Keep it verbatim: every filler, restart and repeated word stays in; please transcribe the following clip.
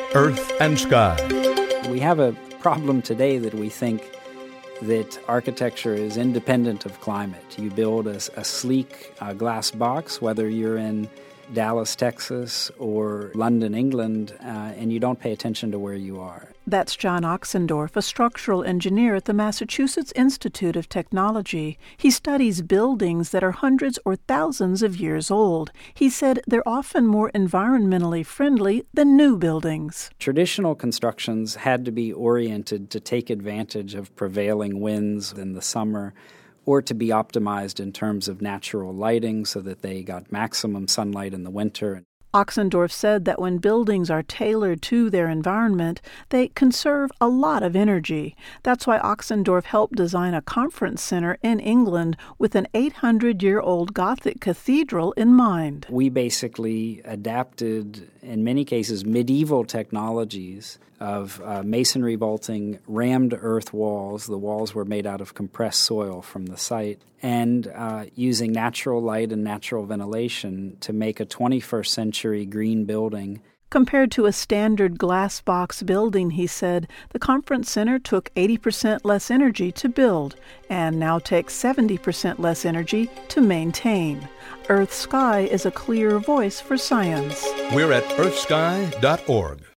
Earth and Sky. We have a problem today that we think that architecture is independent of climate. You build a, a sleek uh, glass box, whether you're in Dallas, Texas, or London, England, uh, and you don't pay attention to where you are. That's John Ochsendorf, a structural engineer at the Massachusetts Institute of Technology. He studies buildings that are hundreds or thousands of years old. He said they're often more environmentally friendly than new buildings. Traditional constructions had to be oriented to take advantage of prevailing winds in the summer, or to be optimized in terms of natural lighting so that they got maximum sunlight in the winter. Ochsendorf said that when buildings are tailored to their environment, they conserve a lot of energy. That's why Ochsendorf helped design a conference center in England with an eight hundred year old Gothic cathedral in mind. We basically adapted, in many cases, medieval technologies of uh, masonry vaulting, rammed earth walls. The walls were made out of compressed soil from the site, and uh, using natural light and natural ventilation to make a twenty-first century green building. Compared to a standard glass box building, he said, the conference center took eighty percent less energy to build and now takes seventy percent less energy to maintain. Earth Sky is a clear voice for science. We're at earth sky dot org.